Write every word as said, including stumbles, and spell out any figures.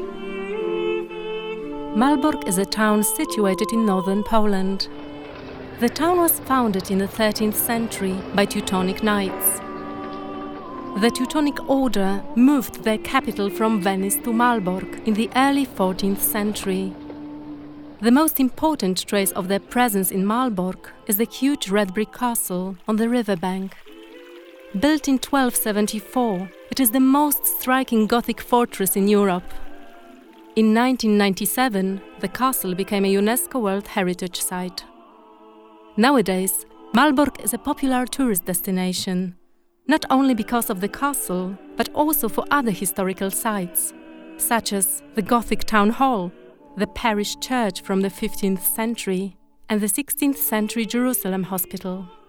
Malbork is a town situated in northern Poland. The town was founded in the thirteenth century by Teutonic knights. The Teutonic Order moved their capital from Venice to Malbork in the early fourteenth century. The most important trace of their presence in Malbork is the huge red brick castle on the riverbank. Built in twelve seventy-four, it is the most striking Gothic fortress in Europe. In nineteen ninety-seven, the castle became a UNESCO World Heritage Site. Nowadays, Malbork is a popular tourist destination, not only because of the castle, but also for other historical sites, such as the Gothic Town Hall, the parish church from the fifteenth century, and the sixteenth century Jerusalem Hospital.